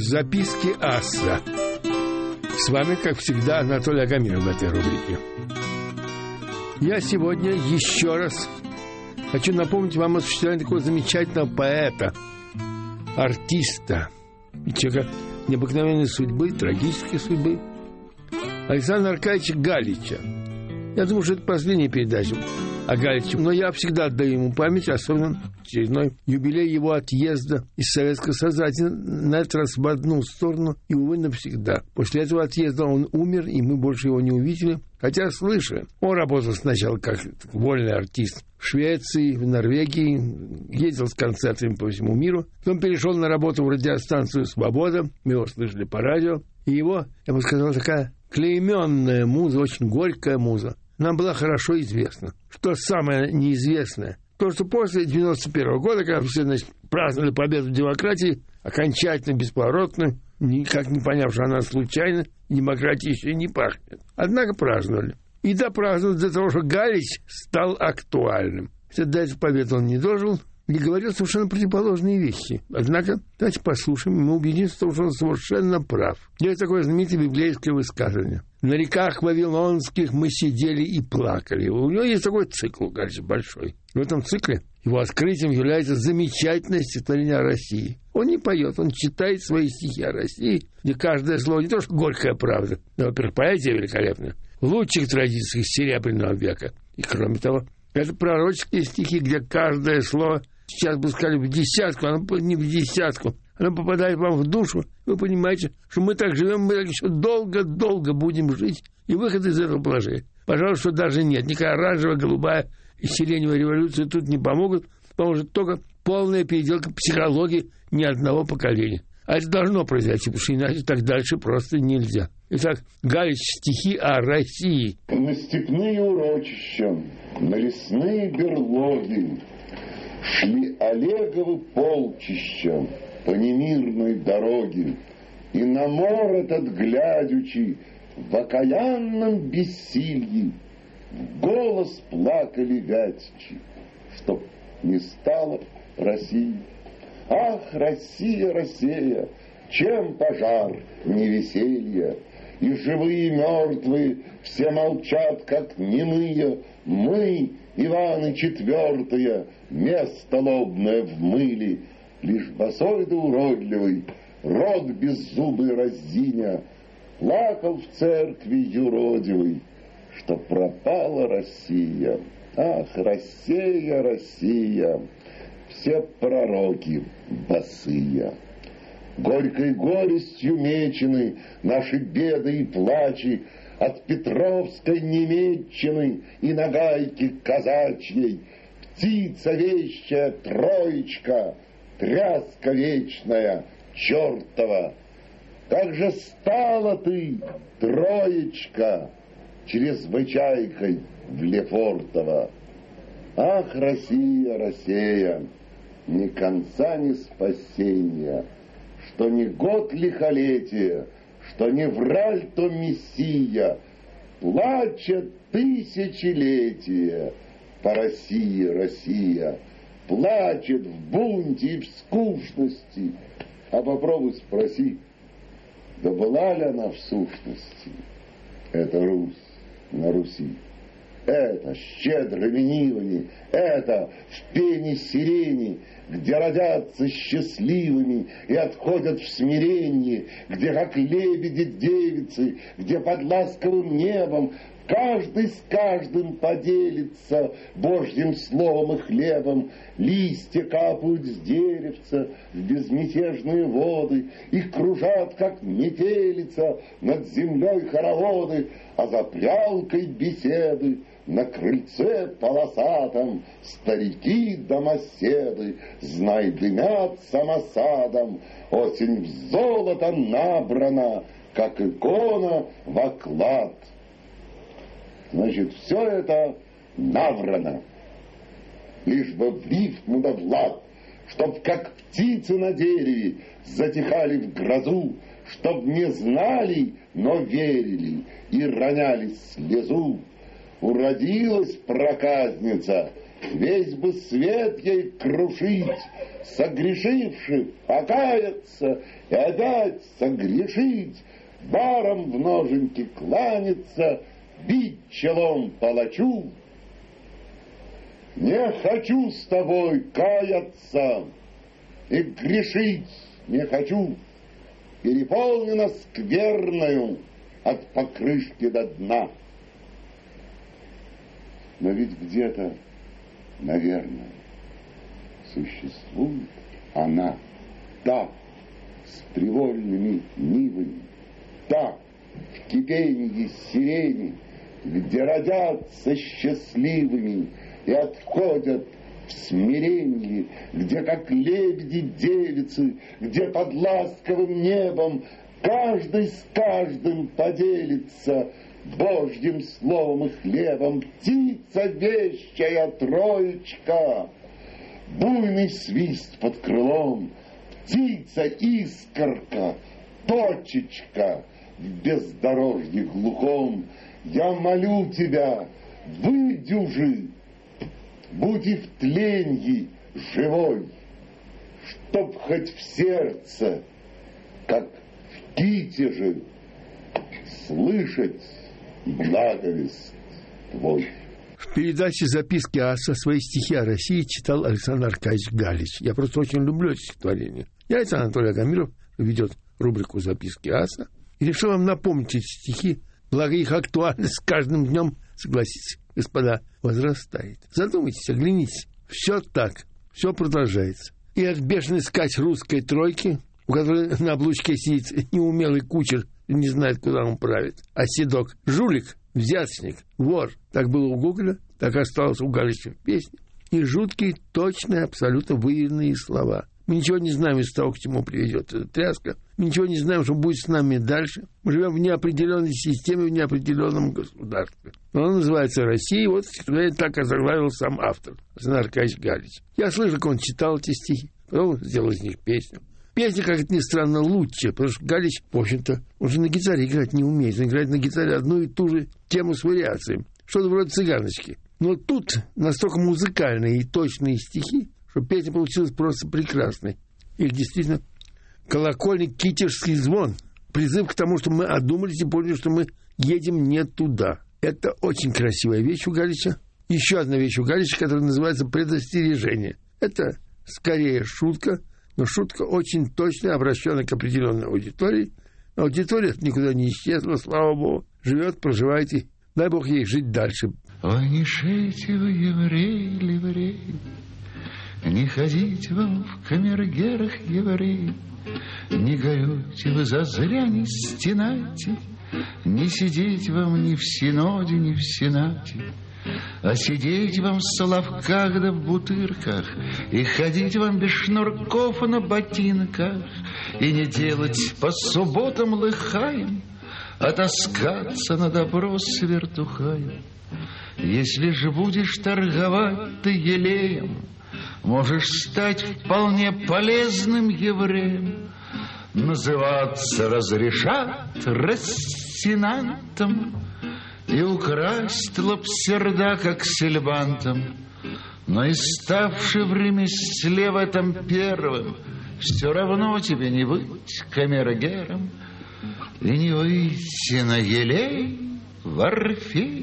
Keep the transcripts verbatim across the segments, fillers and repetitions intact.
Записки аса. С вами, как всегда, Анатолий Агамиров в этой рубрике. Я сегодня еще раз хочу напомнить вам о существовании такого замечательного поэта, артиста и человека необыкновенной судьбы, трагической судьбы, Александра Аркадьевича Галича. Я думаю, что это последняя передача о Галиче, но я всегда отдаю ему память, особенно очередной юбилей его отъезда из Советского Союза, на этот раз в одну сторону и, увы, навсегда. После этого отъезда он умер, и мы больше его не увидели. Хотя слышали, он работал сначала как вольный артист в Швеции, в Норвегии, ездил с концертами по всему миру. Потом перешел на работу в радиостанцию «Свобода», мы его слышали по радио. И его, я бы сказал, такая клейменная муза, очень горькая муза, нам была хорошо известна. Что самое неизвестное, то, что после девяносто первого года, когда все, значит, праздновали победу демократии, окончательно, бесповоротно, никак не поняв, что она случайна, демократия еще не пахнет. Однако праздновали. И допраздновали до того, что Галич стал актуальным. Хотя до этой победы он не дожил и говорил совершенно противоположные вещи. Однако, давайте послушаем, и мы убедимся в том, что он совершенно прав. Есть такое знаменитое библейское высказывание. На реках вавилонских мы сидели и плакали. У него есть такой цикл, кажется, большой. В этом цикле его открытием является замечательное стихотворение о России. Он не поет, он читает свои стихи о России, где каждое слово не то что горькая правда, но, во-первых, поэзия великолепная, в лучших традициях Серебряного века. И, кроме того, это пророческие стихи, где каждое слово, сейчас бы сказали, в десятку, оно не в десятку, оно попадает вам в душу. Вы понимаете, что мы так живем, мы так еще долго-долго будем жить, и выход из этого положения, пожалуй, что даже нет. Никакая оранжевая, голубая и сиреневая революция тут не помогут. Поможет только полная переделка психологии ни одного поколения. А это должно произойти, потому что иначе так дальше просто нельзя. Итак, Галич, стихи о России. На степные урочища, на лесные берлоги шли Олеговы полчища по немирной дороге, и на мор этот глядячи в окаянном бессилье в голос плакали вятичи, чтоб не стало России. Ах, Россия, Россия, чем пожар не веселье, и живые и мертвые все молчат, как немые. Мы, Иваны четвертые, место лобное в мыле, лишь босой да уродливый, рот беззубый разиня, плакал в церкви юродивый, что пропала Россия. Ах, Россия, Россия, все пророки босые. Горькой горестью мечены наши беды и плачи от Петровской Немеччины и нагайки казачьей. Птица вещая троечка, тряска вечная чертова. Как же стала ты, троечка, чрезвычайкой в Лефортово. Ах, Россия, Россия, ни конца, ни спасения, что не год лихолетия, что не враль, то мессия, плачет тысячелетия по России, Россия, плачет в бунте и в скучности. А попробуй спроси, да была ли она в сущности, эта Русь на Руси? Это щедрыми нивами, это в пене сирени, где родятся счастливыми и отходят в смиренье, где, как лебеди девицы, где под ласковым небом каждый с каждым поделится Божьим словом и хлебом, листья капают с деревца в безмятежные воды, их кружат, как метелица, над землей хороводы, а за прялкой беседы на крыльце полосатом старики домоседы, знай, дымят самосадом, осень в золото набрана, как икона в оклад. Значит, все это наврано, лишь бы в рифму да в лад, чтоб, как птицы на дереве, затихали в грозу, чтоб не знали, но верили и роняли слезу. Уродилась проказница, весь бы свет ей крушить, согрешивших покаяться и опять согрешить, баром в ноженьки кланяться, бить челом палачу. Не хочу с тобой каяться и грешить не хочу, переполнена скверною от покрышки до дна. Но ведь где-то, наверное, существует она, та, с привольными нивами, та, в кипенье сирени, где родятся счастливыми и отходят в смиренье, где, как лебеди-девицы, где под ласковым небом каждый с каждым поделится Божьим словом и хлебом. Птица вещая троечка, буйный свист под крылом, птица-искорка, точечка в бездорожье глухом. Я молю тебя, выдюжи, будь и в тленье живой, чтоб хоть в сердце, как в китеже, слышать благовест твой. В передаче «Записки аса» свои стихи о России читал Александр Аркадьевич Галич. Я просто очень люблю это стихотворение. Я, Александр Анатольевич Агамиров, ведет рубрику «Записки аса», и решил вам напомнить эти стихи, благо их актуальность с каждым днем, согласитесь, господа, возрастает. Задумайтесь, оглянитесь. Все так, все продолжается. И от бешеной скач русской тройки, у которой на облучке сидит неумелый кучер, не знает, куда он правит, а седок жулик, взяточник, вор. Так было у Гоголя, так осталось у Галича в песне. И жуткие, точные, абсолютно выверенные слова. Мы ничего не знаем из того, к чему приведет эта тряска. Мы ничего не знаем, что будет с нами дальше. Мы живем в неопределенной системе, в неопределенном государстве. Но оно называется Россия. Вот стихотворение так озаглавил сам автор, Александр Аркадьевич Галич. Я слышал, как он читал эти стихи, потом сделал из них песню. Песня, как это ни странно, лучше, потому что Галич, в общем-то, он же на гитаре играть не умеет. Он играет на гитаре одну и ту же тему с вариациями. Что-то вроде цыганочки. Но тут настолько музыкальные и точные стихи, что песня получилась просто прекрасной. Их действительно колокольный китежский звон. Призыв к тому, что мы одумались и поняли, что мы едем не туда. Это очень красивая вещь у Галича. Еще одна вещь у Галича, которая называется «Предостережение». Это скорее шутка, но шутка очень точная, обращенная к определенной аудитории. Аудитория никуда не исчезла, слава богу. Живет, проживает, и дай бог ей жить дальше. Ой, не шейте вы, еврей, ливрей, не ходите вам в камергерах, еврей, не горюйте вы зазря, не стенайте, не сидите вам ни в синоде, ни в сенате, а сидеть вам в соловках да в бутырках, и ходить вам без шнурков на ботинках, и не делать по субботам лыхаем, а таскаться на добро с вертухаем. Если же будешь торговать ты елеем, можешь стать вполне полезным евреем. Называться разрешат рассенантом и украсть лапсерда, как сельбантом. Но и ставший в ремесле в этом первым, все равно тебе не быть камергером и не выйти на елей в Орфей.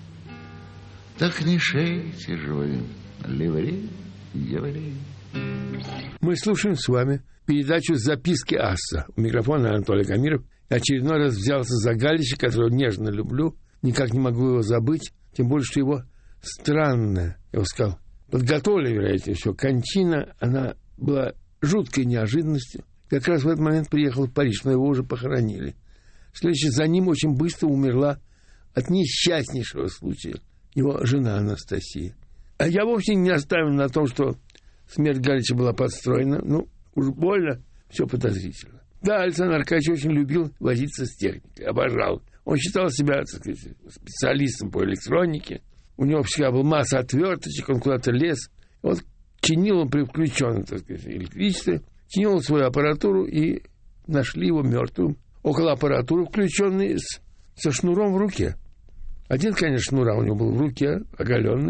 Так не шейте же вы, ливрей, еврей. Мы слушаем с вами передачу «Записки аса». У микрофона Анатолий Агамиров. Я очередной раз взялся за Галича, которого нежно люблю. Никак не могу его забыть. Тем более, что его странная, я бы сказал, подготовленная, вероятнее всего, кончина, она была жуткой неожиданностью. Как раз в этот момент приехал в Париж, но его уже похоронили. Следующий за ним очень быстро умерла от несчастнейшего случая его жена Анастасия. А я вовсе не оставлен на том, что смерть Галича была подстроена. Ну, уж больно, все подозрительно. Да, Александр Аркадьевич очень любил возиться с техникой, обожал. Он считал себя, так сказать, специалистом по электронике. У него всегда была масса отверточек, он куда-то лез. Вот чинил он при включенном, так сказать, электричестве, чинил свою аппаратуру, и нашли его мертвым. Около аппаратуры включенной с, со шнуром в руке. Один, конечно, шнура у него был в руке, оголенный,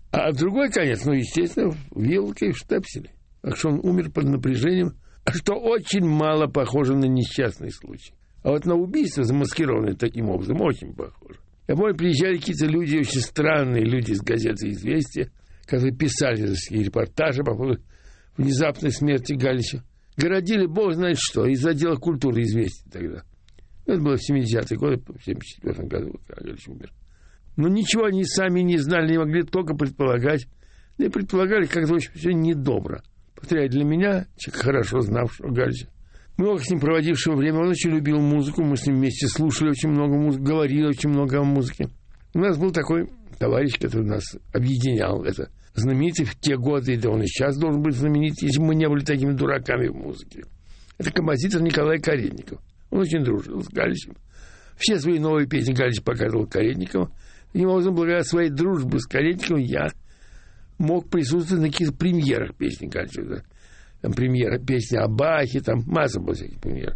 А другой конец, ну, естественно, вилкой в штепселе. Так что он умер под напряжением, что очень мало похоже на несчастный случай. А вот на убийство, замаскированное таким образом, очень похоже. Я помню, приезжали какие-то люди, очень странные люди из газеты «Известия», которые писали такие репортажи по поводу внезапной смерти Галича. Городили бог знает что, из отдела культуры «Известия» тогда. Это было в семидесятые годы, в семьдесят четвёртом году, когда Галич умер. Но ничего они сами не знали, не могли только предполагать. Да и предполагали, как-то очень все недобро. Повторяю, для меня, человек, хорошо знавшего Галича, много с ним проводившего время, он очень любил музыку, мы с ним вместе слушали очень много музыки, говорили очень много о музыке. У нас был такой товарищ, который нас объединял, это знаменитый в те годы, да он и сейчас должен быть знаменит, если бы мы не были такими дураками в музыке. Это композитор Николай Каретников. Он очень дружил с Галичем. Все свои новые песни Галич показывал Каретникову. Таким образом, благодаря своей дружбе с Каретниковым я мог присутствовать на каких-то премьерах песни Галича. Там премьера песни о Бахе, там масса была всяких премьер.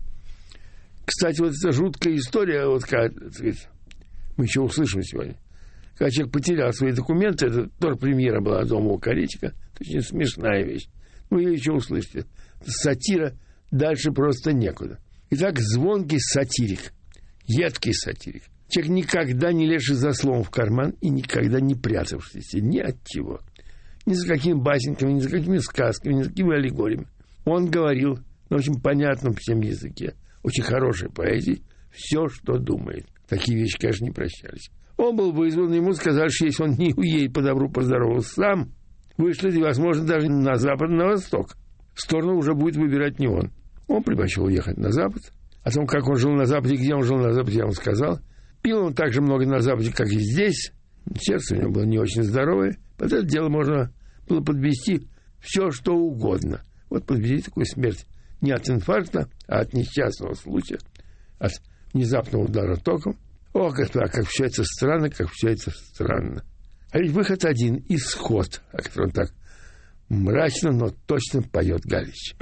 Кстати, вот эта жуткая история, вот когда, так сказать, мы еще услышим сегодня, когда человек потерял свои документы, это тоже премьера была дома у Каретника, очень смешная вещь. Ну, ее еще услышите. Сатира, дальше просто некуда. Итак, звонкий сатирик, едкий сатирик. Человек, никогда не лезший за словом в карман и никогда не прятавшийся ни от чего. Ни за какими басенками, ни за какими сказками, ни за какими аллегориями. Он говорил на очень понятном всем языке, очень хорошей поэзии, все, что думает. Такие вещи, конечно, не прощались. Он был вызван, ему сказали, что если он не уедет по добру, по здорову сам, вышлет, и, возможно, даже на запад, на восток. Сторону уже будет выбирать не он. Он предпочел уехать на запад. О том, как он жил на западе, где он жил на западе, я вам сказал. Пил он так же много на западе, как и здесь. Сердце у него было не очень здоровое. Под это дело можно было подвести все, что угодно. Вот подвести такую смерть не от инфаркта, а от несчастного случая, от внезапного удара током. О, господа, как все это странно, как все это странно. А ведь выход один — исход, о котором так мрачно, но точно поет Галич.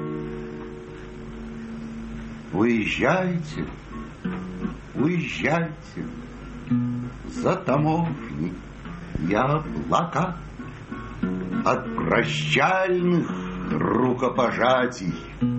Уезжайте, уезжайте за таможней и облака от прощальных рукопожатий.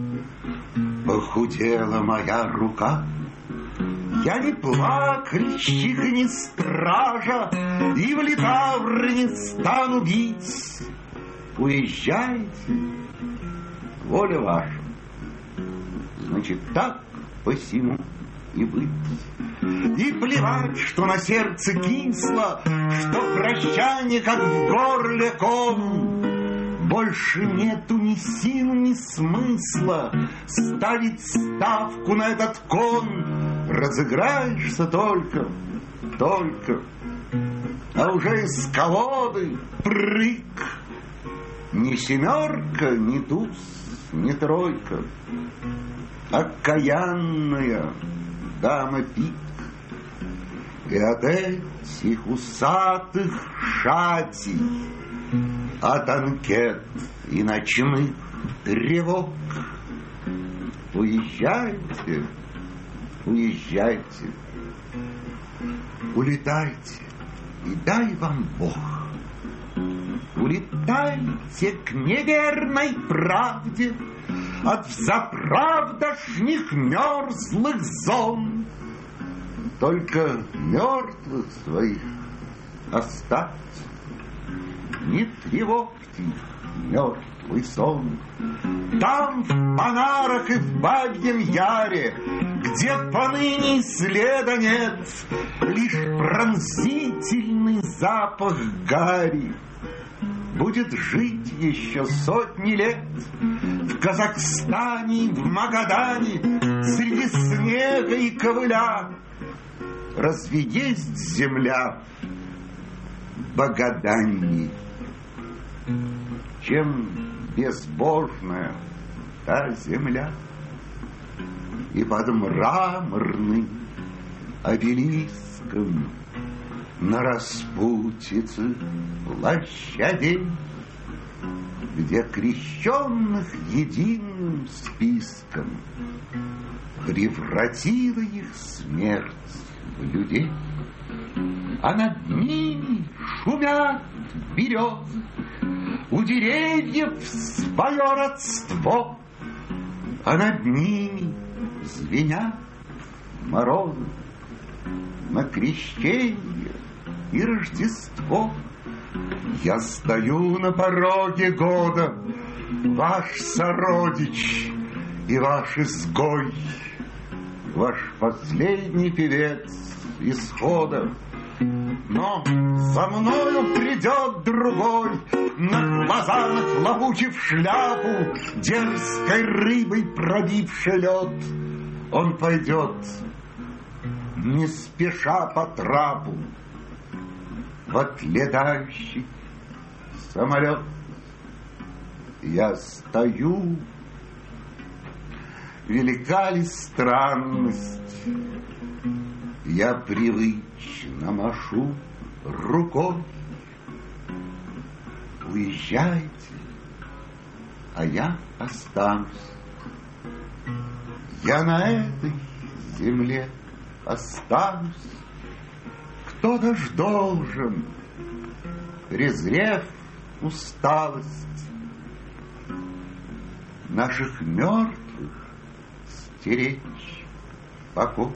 Похудела моя рука. Я не плакальщик и не стража, и в литавр не стану бить. Уезжайте, воля ваша. Значит, так посему и быть. И плевать, что на сердце кисло, что прощание, как в горле ком. Больше нету ни сил, ни смысла ставить ставку на этот кон. Разыграешься только, только, а уже из колоды прыг. Ни семерка, ни туз, ни тройка, окаянная дама пик. И от этих усатых шатей, от анкет и ночных тревог уезжайте, уезжайте, улетайте, и дай вам Бог. Улетайте к неверной правде от взаправдошних мерзлых зон. Только мертвых своих оставьте, не тревожьте их мертвый сон. Там, в Панарах и в Бабьем Яре, где поныне и следа нет, лишь пронзительный запах гари будет жить еще сотни лет. В Казахстане, в Магадане, среди снега и ковыля. Разве есть земля богоданней, чем безбожная та земля? И под мраморным обелиском на распутице площадей, где крещенных единым списком превратила их смерть в людей, а над ними шумят берез, у деревьев свое родство, а над ними звенят морозы. На крещение и Рождество я стою на пороге года, ваш сородич и ваш изгой, ваш последний певец исхода. Но за мною придет другой, на глаза нахлобучив шляпу, дерзкой рыбой пробивший лед. Он пойдет не спеша по трапу в отлетающий самолет. Я стою, велика ли странность, я привычно машу рукой. Уезжайте, а я останусь. Я на этой земле останусь. Кто-то ж должен, презрев усталость, наших мертвых стеречь покой.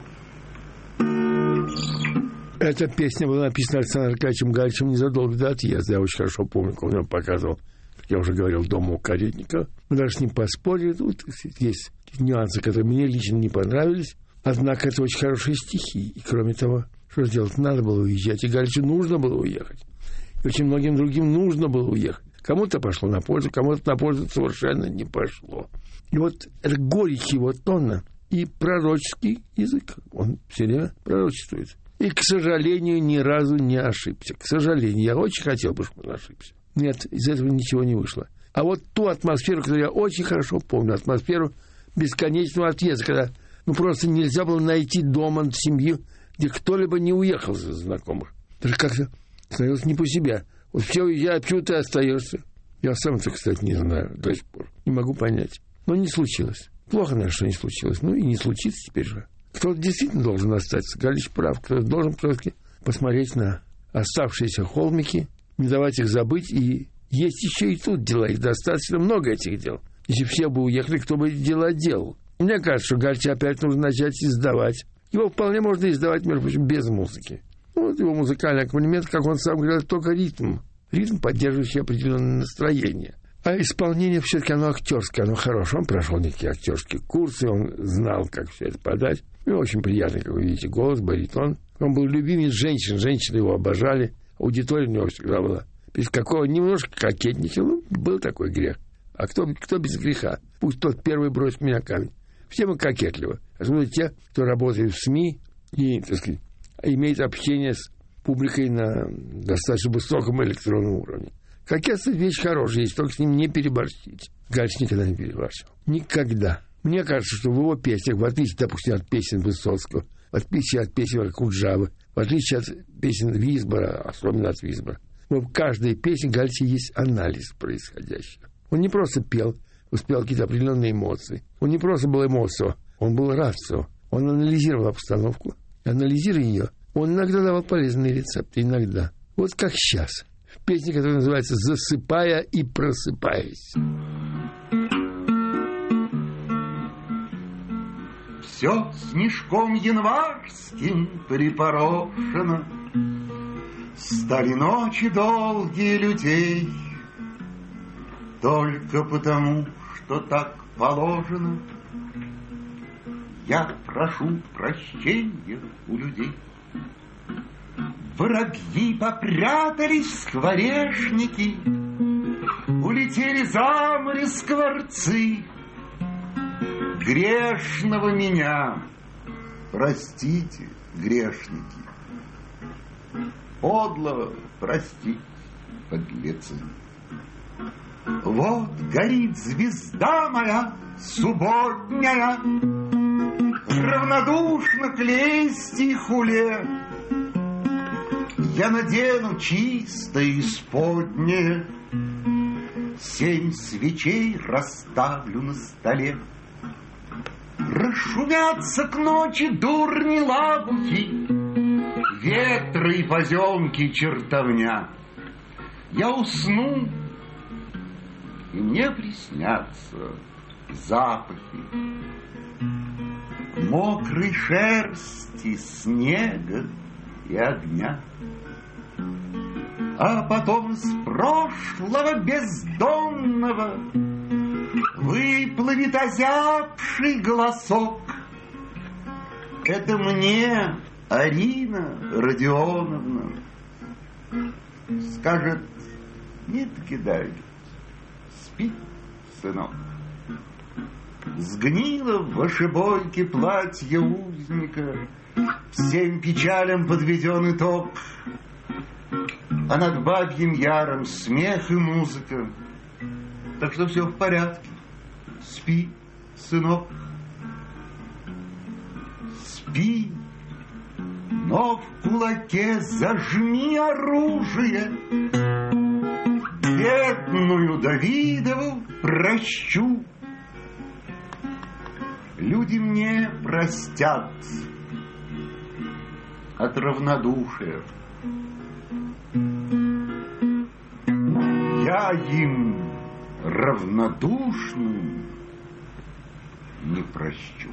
Эта песня была написана Александром Аркадьевичем Галичем незадолго до отъезда. Я очень хорошо помню, как он мне показывал, как я уже говорил, дома у Каретникова. Мы даже с ним поспорили. Тут есть нюансы, которые мне лично не понравились. Однако это очень хорошие стихи. И кроме того, что сделать? Надо было уезжать. И Галичу нужно было уехать. И очень многим другим нужно было уехать. Кому-то пошло на пользу, кому-то на пользу совершенно не пошло. И вот это горечь его тона и пророческий язык. Он все время пророчествует. И, к сожалению, ни разу не ошибся. К сожалению, я очень хотел бы, чтобы он ошибся. Нет, из этого ничего не вышло. А вот ту атмосферу, которую я очень хорошо помню, атмосферу бесконечного отъезда, когда ну, просто нельзя было найти дома семью, где кто-либо не уехал из знакомых. Даже как-то становилось не по себе. Вот все уезжают, почему ты остаешься? Я сам это, кстати, не знаю до сих пор. Не могу понять. Но не случилось. Плохо, наверное, что не случилось. Ну и не случится теперь же. Кто-то действительно должен остаться. Галич прав. Кто-то должен все-таки посмотреть на оставшиеся холмики, не давать их забыть. И есть еще и тут дела. Их достаточно много, этих дел. Если все бы уехали, кто бы эти дела делал? Мне кажется, что Галича опять нужно начать издавать. Его вполне можно издавать, между прочим, без музыки. Ну, вот его музыкальный аккомпанемент, как он сам говорил, только ритм. Ритм, поддерживающий определенное настроение. А исполнение все-таки оно актерское, оно хорошее. Он прошел некие актерские курсы, он знал, как все это подать. И очень приятный, как вы видите, голос, баритон. Он был любимец женщин, женщины его обожали. Аудитория у него всегда была. Без какого немножко кокетничал, ну, был такой грех. А кто, кто без греха? Пусть тот первый бросит меня камень. Все мы кокетливы. Особенно те, кто работает в СМИ и, так сказать, имеет общение с публикой на достаточно высоком электронном уровне. Кокетство — вещь хорошая, если только с ним не переборщить. Галич никогда не переборщил. Никогда. Мне кажется, что в его песнях, в отличие, допустим, от песен Высоцкого, в отличие от песен Акуджавы, в отличие от песен Висбора, особенно от Висбора, в каждой песне Галича есть анализ происходящего. Он не просто пел, успел какие-то определенные эмоции. Он не просто был эмоцио, он был рацио. Он анализировал обстановку. Анализируя ее, он иногда давал полезные рецепты, иногда. Вот как сейчас. В песне, которая называется «Засыпая и просыпаясь». Все снежком январским припорошено, стали ночи долгие людей, только потому, что так положено. Я прошу прощения у людей. Воробьи попрятались в скворечники, улетели за море скворцы. Грешного меня простите, грешники, подлого простите, подлецы. Вот горит звезда моя субботняя, равнодушно к лести и хуле. Я надену чистое исподнее, семь свечей расставлю на столе. Расшумятся к ночи дурни лабухи, ветры и поземки чертовня. я усну, и мне приснятся запахи мокрой шерсти, снега и огня. А потом из прошлого бездонного выплывет озябший голосок. Это мне Арина Родионовна скажет: нет, кидай, спи, сынок. Сгнило в ошибойке платье узника, всем печалям подведен итог, а над бабьим яром смех и музыка. Так что все в порядке. Спи, сынок. Спи, но в кулаке зажми оружие. Бедную Давидову прощу. Люди мне простят от равнодушия. Я им равнодушным не прощу.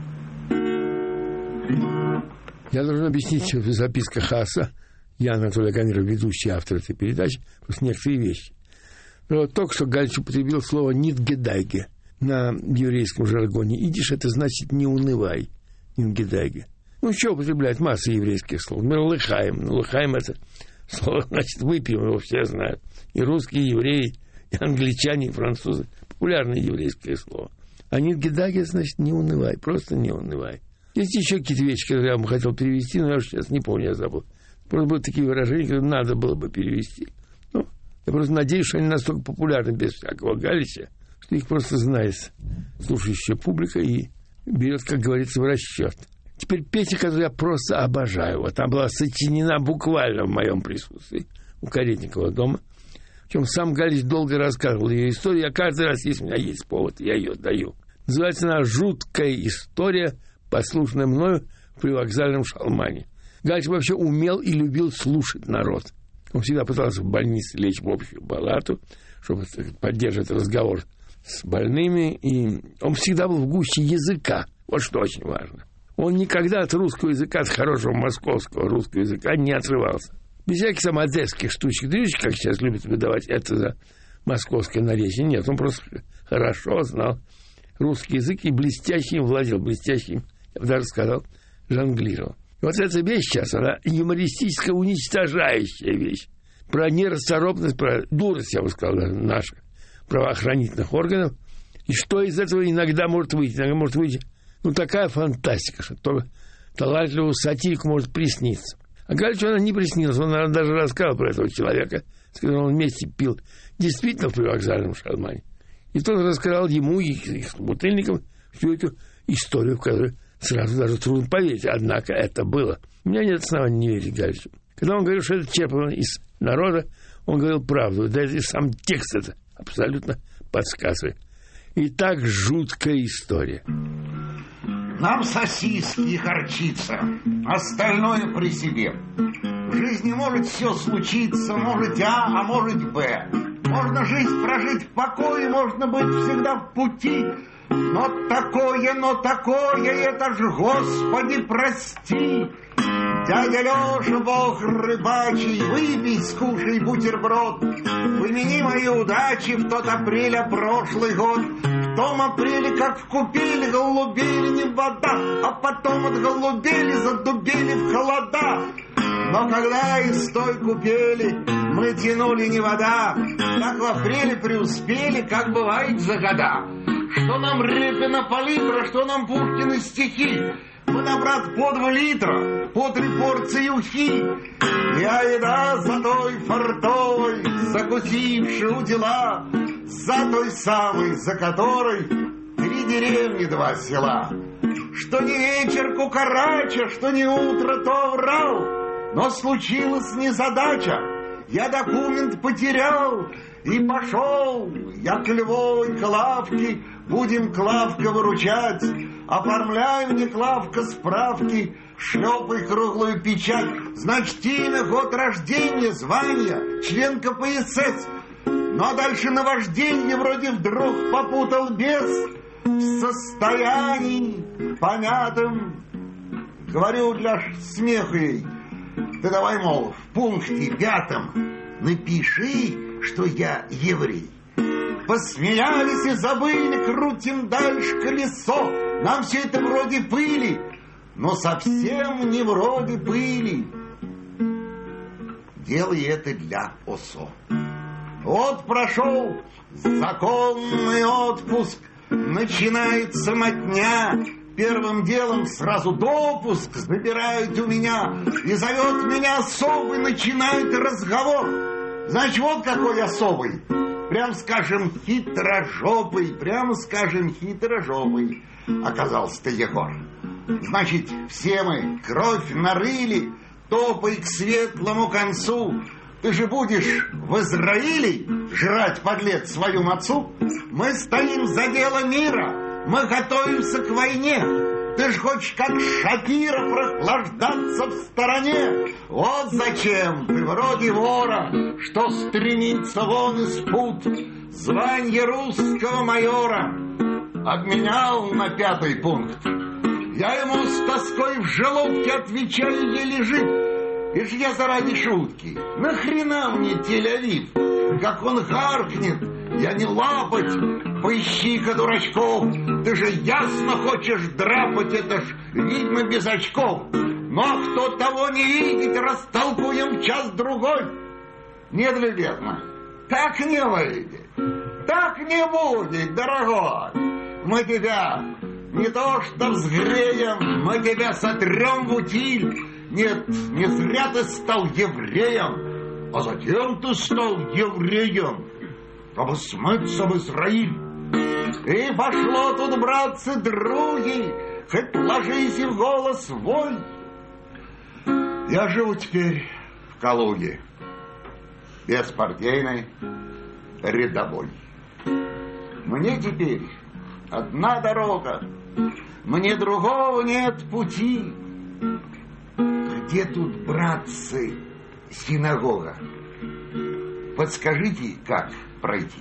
Я должен объяснить в записках Хаса, я, Анатолий Агамиров, ведущий, автор этой передачи, просто некоторые вещи. Но вот только что Галич употребил слово «нитгедайге» на еврейском жаргоне. Идиш — это значит «не унывай», «нитгедайге». Ну, еще употребляют масса еврейских слов. Например, «лыхаем». Ну, «лыхаем» — это слово, значит, «выпьем», его все знают. И русские, и евреи, и англичане, и французы. Популярное еврейское слово. А «нитгедайге» значит «не унывай», просто «не унывай». Есть еще какие-то вещи, которые я бы хотел перевести, но я уже сейчас не помню, я забыл. Просто были такие выражения, которые надо было бы перевести. Ну, я просто надеюсь, что они настолько популярны без всякого Галича, что их просто знает слушающая публика и берет, как говорится, в расчет. Теперь песня, которую я просто обожаю. Вот она была сочинена буквально в моем присутствии у Каретникова дома. Причем сам Галич долго рассказывал ее историю. Я каждый раз, если у меня есть повод, я ее даю. Называется она «Жуткая история», послушанная мною в привокзальном шалмане. Галич вообще умел и любил слушать народ. Он всегда пытался в больнице лечь в общую палату, чтобы поддерживать разговор с больными. И он всегда был в гуще языка. Вот что очень важно. Он никогда от русского языка, от хорошего московского русского языка не отрывался. Без всяких там одесских штучек-дрючек, как сейчас любят выдавать это за московское наречие. Нет, он просто хорошо знал русский язык и блестящим владел, блестящим, я бы даже сказал, жонглировал. И вот эта вещь сейчас, она юмористическая, уничтожающая вещь. Про нерасторопность, про дурость, я бы сказал, даже наших правоохранительных органов. И что из этого иногда может выйти? Иногда может выйти, ну, такая фантастика, что только талантливому сатирику может присниться. А Галичу она не приснилась. Он, наверное, даже рассказал про этого человека, с которым он вместе пил действительно в привокзальном шалмане. И тот рассказал ему и их бутыльникам всю эту историю, в которую сразу даже трудно поверить. Однако это было. У меня нет оснований не верить Галичу. Когда он говорил, что это черпано из народа, он говорил правду. Да и сам текст это абсолютно подсказывает. И так жуткая история. Нам сосиски и харчица, остальное при себе. В жизни может все случиться, может А, а может Б. Можно жизнь прожить в покое, можно быть всегда в пути. Но такое, но такое, это ж, Господи, прости. Дядя Леша, бог рыбачий, выпей, скушай бутерброд. Помяни мои удачи в тот апреля прошлый год. В том апреле, как в купели, голубели не вода, а потом отголубели, задубели в холода. Но когда из той купели мы тянули не вода, так в апреле преуспели, как бывает за года. Что нам Репина палитра, что нам Пушкины стихи. Мы, на брат, по два литра, по три порции ухи. Я еда за той фартовой, закусивши у дела, за той самой, за которой три деревни, два села. Что не вечер кукарача, что не утро, то врал, но случилась незадача. я документ потерял и пошел. Я к львовой Клавке, будем, Клавка, выручать. Оформляй мне, Клавка, справки, шлепай круглую печать. Значит, имя, год рождения, звание, член ка пэ эс эс. Ну а дальше наваждение вроде вдруг попутал бес. В состоянии помятым, говорю для смеха ей: ты давай, мол, в пункте пятом напиши, что я еврей. Посмеялись и забыли, крутим дальше колесо. Нам все это вроде пыли, но совсем не вроде пыли. Делай это для ОСО. Вот прошел законный отпуск, начинается мотня. Первым делом сразу допуск забирают у меня и зовет меня особый, начинает разговор. Значит, вот какой особый. Прям скажем, хитрожопый, прям скажем, хитрожопый оказался-то Егор. Значит, все мы кровь нарыли, топай к светлому концу. Ты же будешь в Израиле жрать, подлец, свою мацу? Мы стоим за дело мира, мы готовимся к войне. Ты ж хочешь, как Шапира, прохлаждаться в стороне. Вот зачем ты вроде вора, что стремится вон из пут, звание русского майора обменял на пятый пункт. Я ему с тоской в желудке отвечаю, еле жив. И ж я заради шутки: нахрена мне Тель-Авив? Как он гаркнет, я не лапать. Поищи-ка дурачков, ты же ясно хочешь драпать, это ж видно без очков. Но кто того не видит, растолкуем в час-другой. Нет ли верно? Так не выйдет, так не будет, дорогой. Мы тебя не то что взгреем, мы тебя сотрем в утиль. Нет, не зря ты стал евреем, а затем ты стал евреем, чтобы смыться в Израиль. И пошло тут, братцы, други, хоть ложись и в голос вой. Я живу теперь в Калуге, беспартийный, рядовой. Мне теперь одна дорога, мне другого нет пути. Где тут, братцы, синагога? Подскажите, как пройти?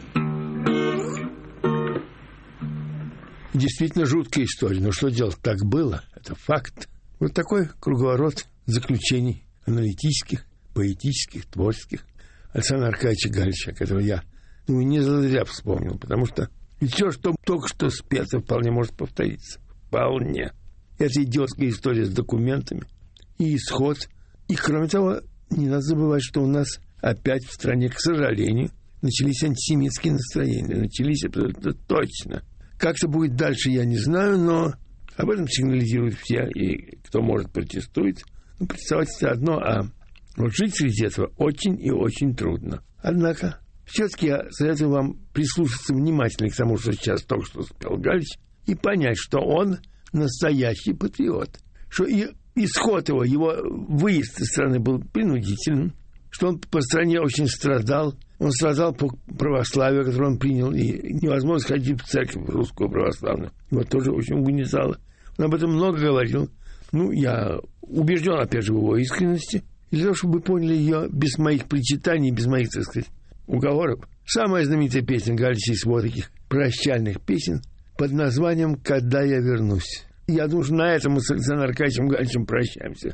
Действительно жуткая история. Но что делать? Так было. Это факт. Вот такой круговорот заключений аналитических, поэтических, творческих Александра Аркадьевича Галича, которого я, ну, не зря вспомнил, потому что все, что только что спето, вполне может повториться. Вполне. Это идиотская история с документами и исход. И, кроме того, не надо забывать, что у нас опять в стране, к сожалению, начались антисемитские настроения. Начались абсолютно точно. Как это будет дальше, я не знаю, но об этом сигнализируют все, и кто может, протестует. Ну, представать это одно, а вот жить среди этого очень и очень трудно. Однако, все-таки я советую вам прислушаться внимательно к тому, что сейчас только что спел Галич, и понять, что он настоящий патриот, что и исход его, его выезд из страны был принудительным, что он по стране очень страдал. Он страдал по православию, которое он принял, и невозможно ходить в церковь русскую православную. Его тоже очень угнетало. Он об этом много говорил. Ну, я убежден, опять же, в его искренности. И для того, чтобы вы поняли ее без моих причитаний, без моих, так сказать, уговоров. Самая знаменитая песня Галича из вот таких прощальных песен под названием «Когда я вернусь». Я думаю, что на этом мы с Александром Аркадьевичем Галичем прощаемся.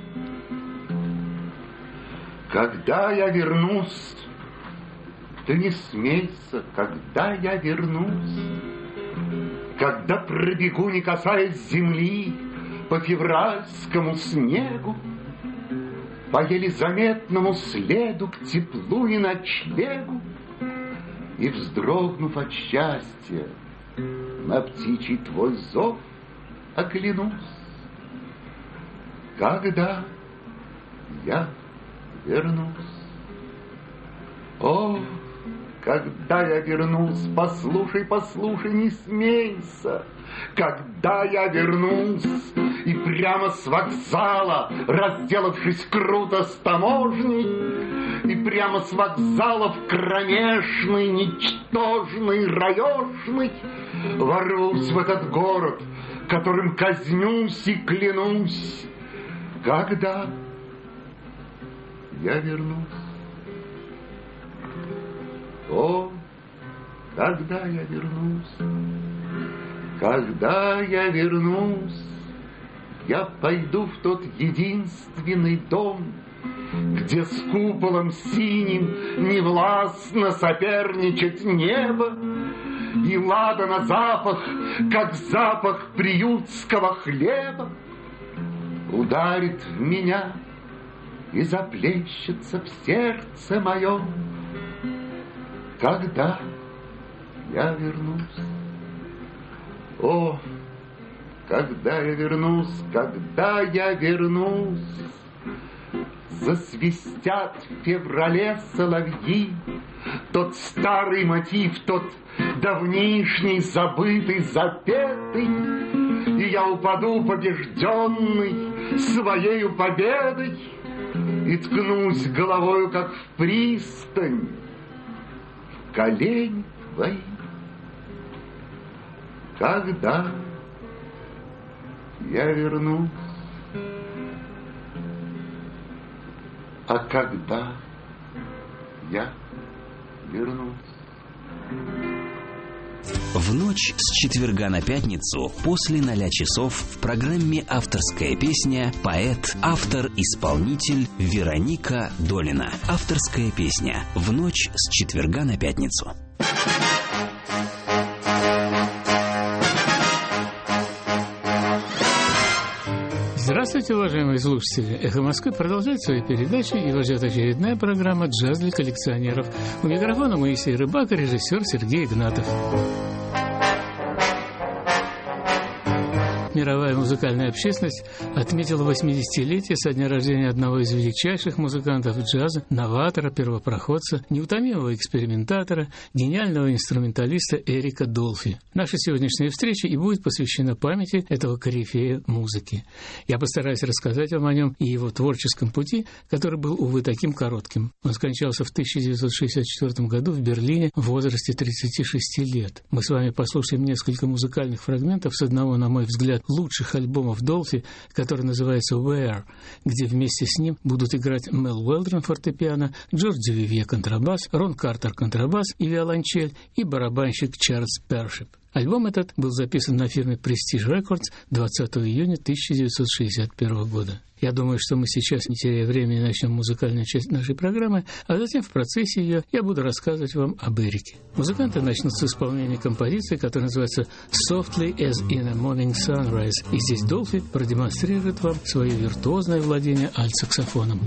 Когда я вернусь, ты не смейся, когда я вернусь, когда пробегу, не касаясь земли, по февральскому снегу, по еле заметному следу к теплу и ночлегу, и, вздрогнув от счастья, на птичий твой зов оглянусь. Когда я вернусь. О, когда я вернусь, послушай, послушай, не смейся. Когда я вернусь, и прямо с вокзала, разделавшись круто с таможней, И прямо с вокзала в кромешный, ничтожный, раешный ворвусь в этот город, которым казнюсь и клянусь, когда я вернусь. О, когда я вернусь, когда я вернусь, я пойду в тот единственный дом, где с куполом синим невластно соперничать небо, и ладана запах, как запах приютского хлеба, ударит в меня и заплещется в сердце моем, когда я вернусь. О, когда я вернусь, когда я вернусь, засвистят в феврале соловьи, тот старый мотив, тот давнишний, забытый, запетый, и я упаду побежденный своею победой и ткнусь головою, как в пристань, в колени твои. Когда я вернусь, а когда я вернусь. В ночь с четверга на пятницу после ноля часов в программе «Авторская песня» поэт, автор, исполнитель Вероника Долина. «Авторская песня» в ночь с четверга на пятницу. Здравствуйте, уважаемые слушатели! «Эхо Москвы» продолжает свои передачи, и вас ждет очередная программа «Джаз для коллекционеров». У микрофона Моисей Рыбак и режиссер Сергей Игнатов. Мировая музыкальная общественность отметила восьмидесятилетие со дня рождения одного из величайших музыкантов джаза, новатора, первопроходца, неутомимого экспериментатора, гениального инструменталиста Эрика Долфи. Наша сегодняшняя встреча и будет посвящена памяти этого корифея музыки. Я постараюсь рассказать вам о нем и его творческом пути, который был, увы, таким коротким. Он скончался в тысяча девятьсот шестьдесят четвёртом году в Берлине в возрасте тридцати шести лет. Мы с вами послушаем несколько музыкальных фрагментов с одного, на мой взгляд, лучших альбомов Долфи, который называется «Where», где вместе с ним будут играть Мел Уэлдрон фортепиано, Джорджи Вивье контрабас, Рон Картер контрабас и виолончель и барабанщик Чарльз Першип. Альбом этот был записан на фирме Prestige Records двадцатого июня тысяча девятьсот шестьдесят первого года. Я думаю, что мы сейчас, не теряя времени, начнем музыкальную часть нашей программы, а затем в процессе ее я буду рассказывать вам об Эрике. Музыканты начнут с исполнения композиции, которая называется «Softly as in a morning sunrise». И здесь Долфи продемонстрирует вам свое виртуозное владение альт-саксофоном.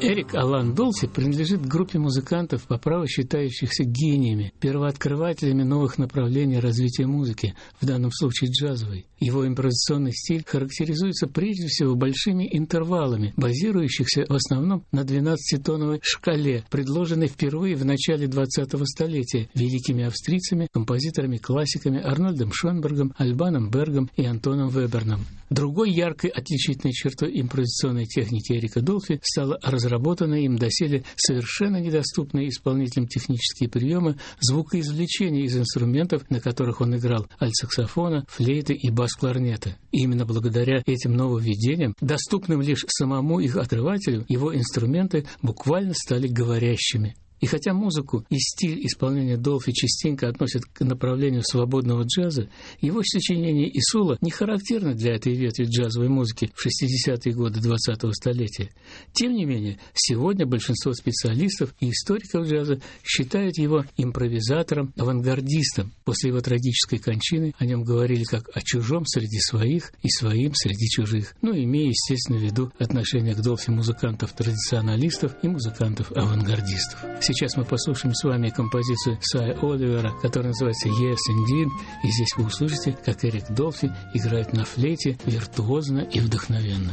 Эрик Алан Долфи принадлежит к группе музыкантов, по праву считающихся гениями, первооткрывателями новых направлений развития музыки, в данном случае джазовой. Его импровизационный стиль характеризуется прежде всего большими интервалами, базирующихся в основном на двенадцатитоновой шкале, предложенной впервые в начале двадцатого столетия великими австрийцами, композиторами-классиками Арнольдом Шонбергом, Альбаном Бергом и Антоном Веберном. Другой яркой отличительной чертой импровизационной техники Эрика Долфи стала разработанная им доселе совершенно недоступные исполнителям технические приемы звукоизвлечения из инструментов, на которых он играл: альтсаксофона, флейты и бас-кларнета. И именно благодаря этим нововведениям, доступным лишь самому их отрывателю, его инструменты буквально стали говорящими. И хотя музыку и стиль исполнения Долфи частенько относят к направлению свободного джаза, его сочинения и соло не характерны для этой ветви джазовой музыки в шестидесятые годы двадцатого столетия. Тем не менее, сегодня большинство специалистов и историков джаза считают его импровизатором-авангардистом. После его трагической кончины о нем говорили как о чужом среди своих и своим среди чужих, но имея, естественно, в виду отношение к Долфи музыкантов-традиционалистов и музыкантов-авангардистов. Сейчас мы послушаем с вами композицию Сая Оливера, которая называется «Yes, Indeed», и здесь вы услышите, как Эрик Долфи играет на флейте виртуозно и вдохновенно.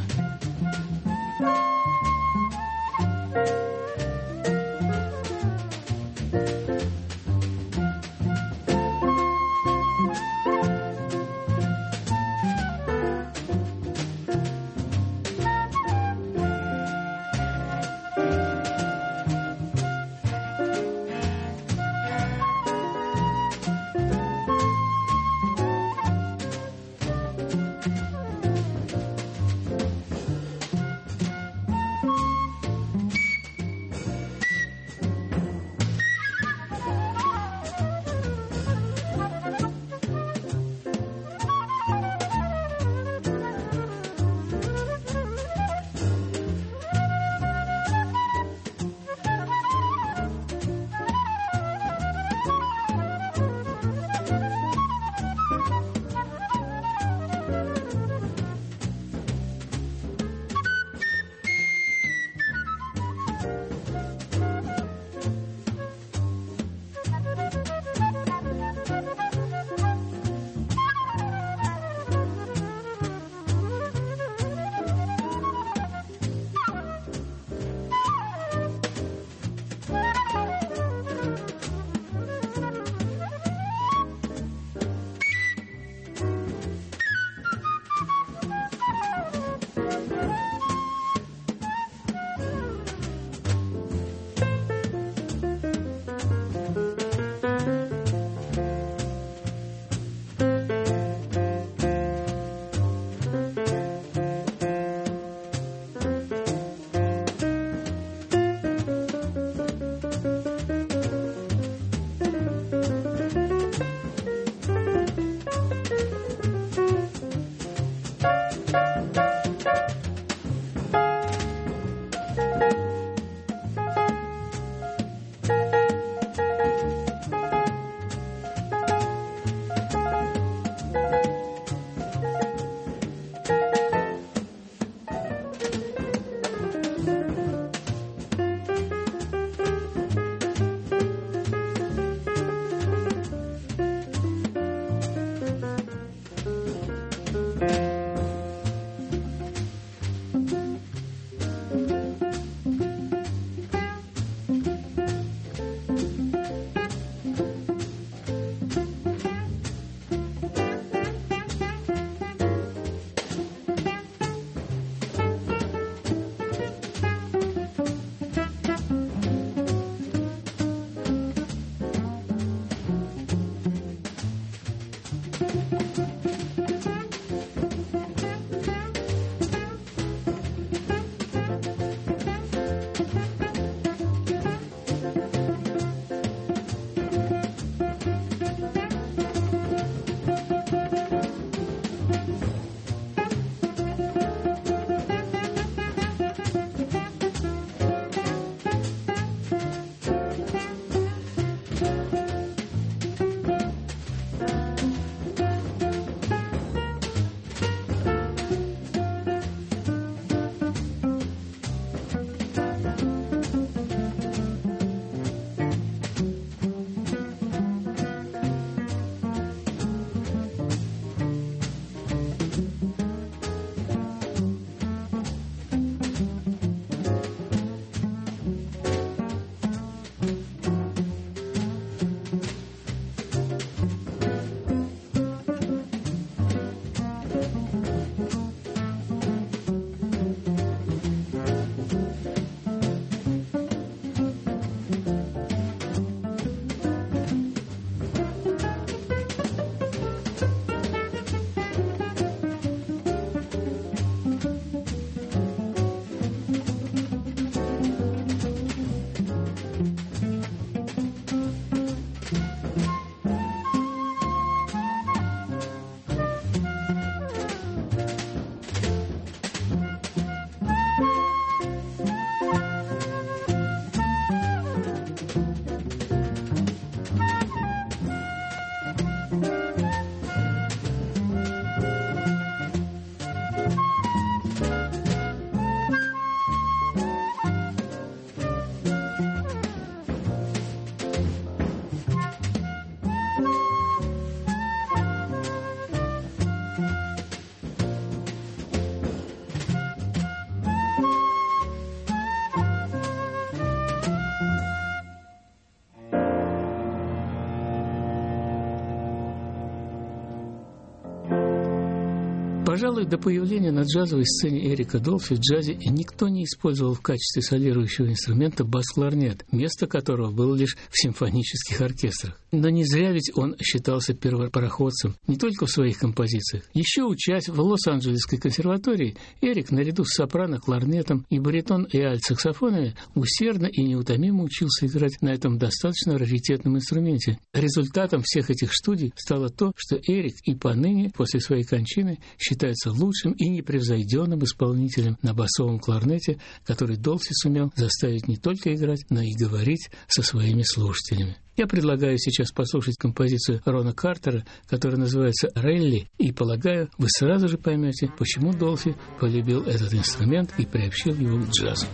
Пожалуй, до появления на джазовой сцене Эрика Долфи в джазе никто не использовал в качестве солирующего инструмента бас-кларнет, место которого было лишь в симфонических оркестрах. Но не зря ведь он считался первопроходцем не только в своих композициях. Еще учась в Лос-Анджелесской консерватории, Эрик наряду с сопрано, кларнетом и баритон и альт-саксофонами усердно и неутомимо учился играть на этом достаточно раритетном инструменте. Результатом всех этих студий стало то, что Эрик и поныне, после своей кончины, считается лучшим и непревзойденным исполнителем на басовом кларнете, который Долфи сумел заставить не только играть, но и говорить со своими слушателями. Я предлагаю сейчас послушать композицию Рона Картера, которая называется «Релли», и, полагаю, вы сразу же поймете, почему Долфи полюбил этот инструмент и приобщил его к джазу.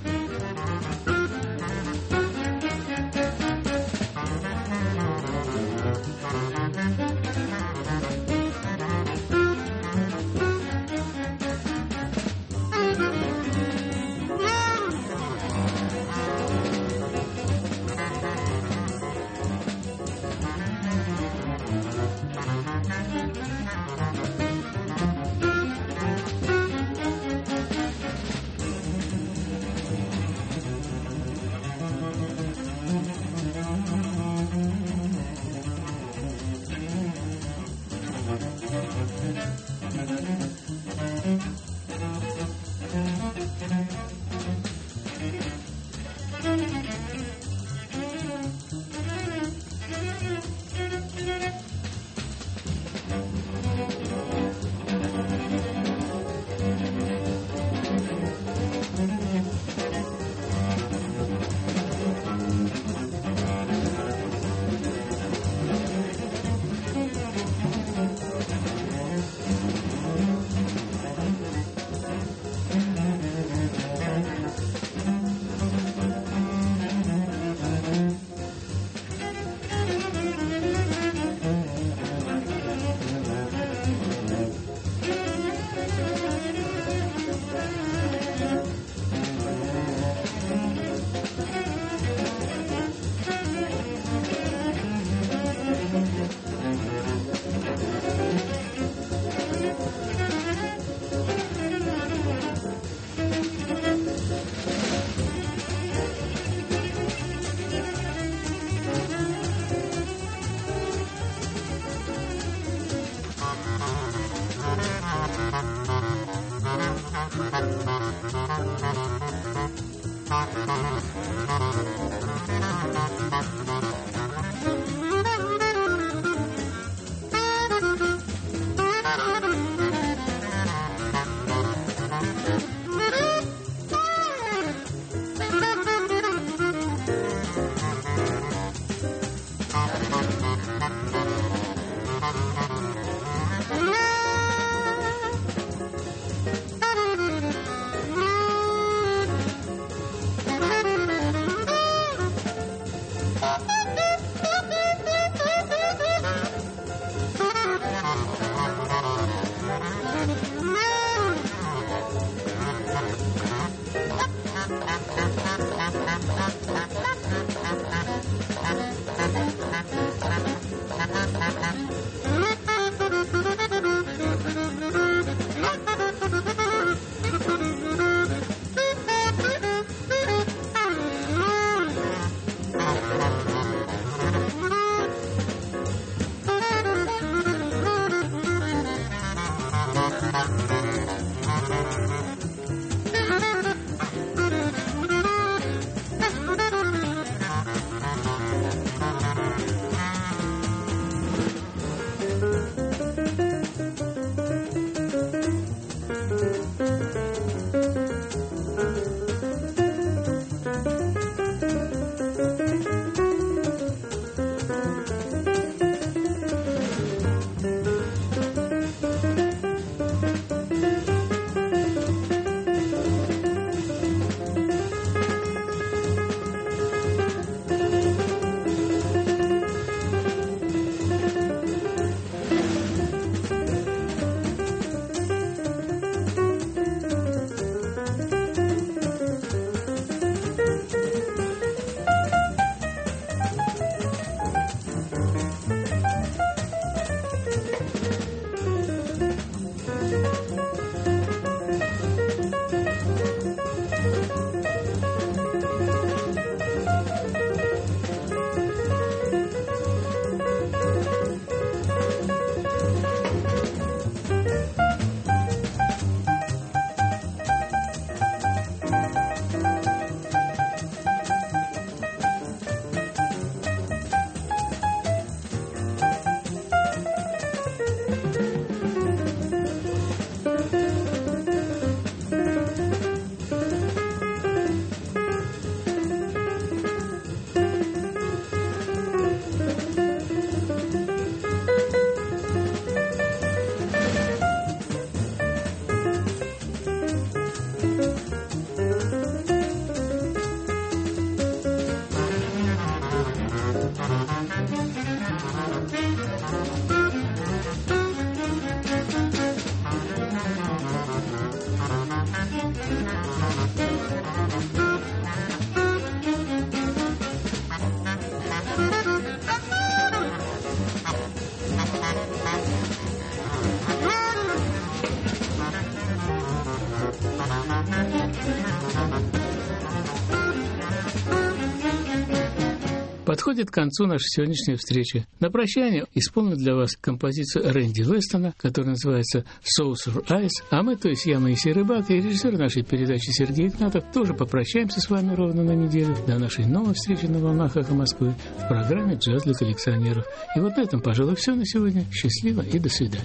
Подходит к концу наша сегодняшняя встреча. На прощание исполню для вас композицию Рэнди Вестона, которая называется «Saucer Eyes», а мы, то есть я, Моисей Рыбак, и режиссер нашей передачи Сергей Игнатов, тоже попрощаемся с вами ровно на неделю до нашей новой встречи на волнах «Эхо Москвы» в программе «Джаз для коллекционеров». И вот на этом, пожалуй, все на сегодня. Счастливо и до свидания.